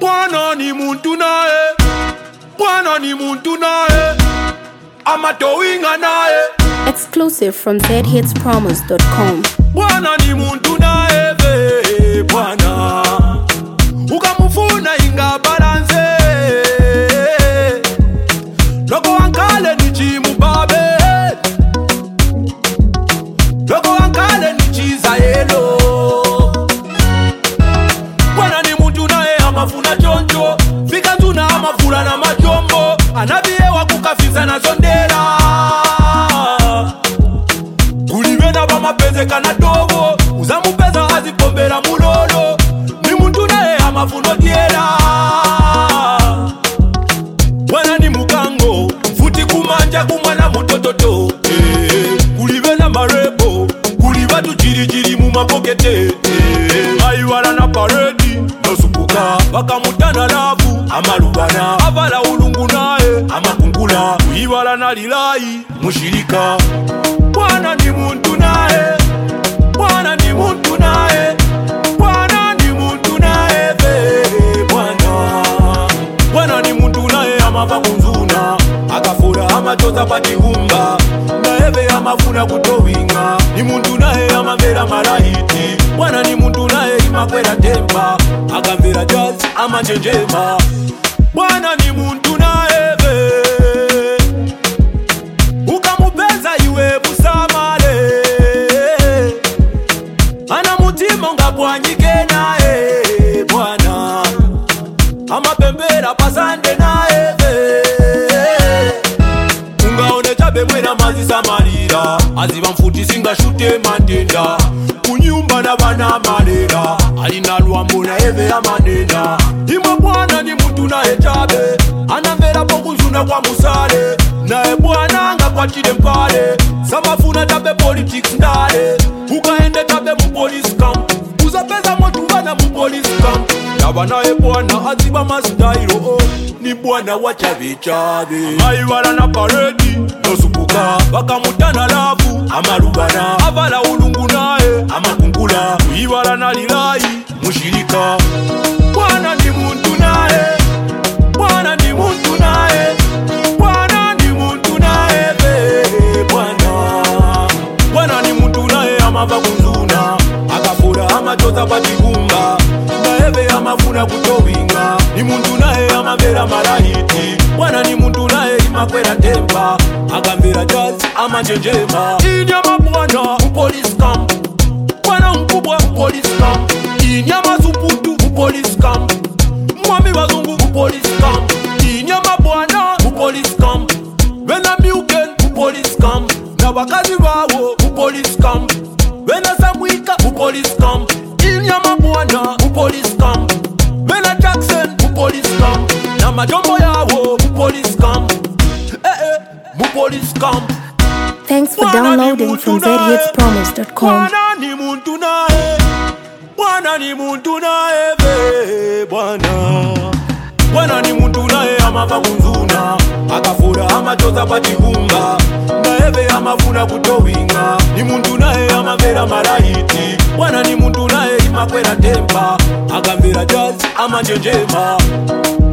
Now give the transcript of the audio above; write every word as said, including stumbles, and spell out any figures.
Bwana ni muntu nae, Bwana ni muntu nae, amatowinga nae. Exclusive from z hits promos dot com. Bwana ni muntu nae ve Bwana, ukamufuna inga balance. Loko ankale ni chimu babe, loko ankale ni chiza yelo. Bwana ni muntu nae amafuna choncho, fika tuna amafula na majombo, anabiye wakukafiza na sondela. Kulibena bamapenze kana dobo, uzamupeza azipombera mulolo. Ni muntu nae amafuno diela. Bwana ni mukango, futi kumanja kumwana mutototo. Eh, kulibena marebo, kuliba tujirijiri mu mapokete. Eh, ayiwala na paredi, nosupuka, bakamutana lavu, amalubana, avala ulungu nae, amakungula, uyiwala na lilai, mushirika. Bwana ni muntu nae, Bwana ni muntu nae, Bwana ni muntu nae ve Bwana. Bwana ni muntu nae amava kunzuna, akafura amachoza patihumba, naeve amafuna kutowinga. Ni muntu nae amamera malahiti, Bwana ni muntu nae imakwera tempa, akamvera jazz amachenjema. Bwana ni muntu nae ve, ukamupeza iwe busamale, ana mutima ngabwanyike nae Bwana, amapembera pasande nae ve. Ungaone chabe mwena mazisa malira, aziba mfuti singa shute mandenda, kunyumba na bana malera, alina luambo na eve amanenda. Imwe Bwana ni muntu nae chabe, anamvera pokuzuna kwa musale, nae Bwana nga kwa chide mpale, samafuna chabe politics ndale, ukaende chabe mu police camp, uzapeza motu wana mu police camp. Yaba nae Bwana aziba mastairo, oh, ni Bwana wa chabe chabe. Ayiwala na paredi, nosupuka, bakamutana lavu, amalubana, avala ulungu nae, amakungula, uyiwala na lilai, mushirika. Bwana ni muntu nae, Bwana ni muntu nae, Bwana ni muntu nae ve Bwana. Bwana ni muntu nae amava kunzuna, akafura amachoza patihumba, naeve amafuna kutowinga. Ni muntu nae amamera malahiti, Bwana ni muntu nae imakwera tempa, akamvera jazz amachenjema. Inyama Bwana mu police camp, Bwana mkubwa mu police camp. Inyama suputu mu police camp, mwami wazungu mu police camp. Inyama Bwana mu police camp, wena miuken mu police camp, na wakazi wawo mu police camp, wena Samwika mu police camp. Inyama Bwana mu police camp, wena Jackson mu police camp, na majombo yawo mu police camp. Eh eh, mu police camp. Thanks for downloading from z hits promos dot com. Bwana ni muntu nae, Bwana ni muntu nae ve Bwana. Bwana ni muntu nae amava kunzuna, akafura amachoza patihumba, naeve amafuna kutowinga. Ni muntu nae amamvera malahiti, Bwana ni muntu nae imakwera tempa, akamvera jazz amachenjema.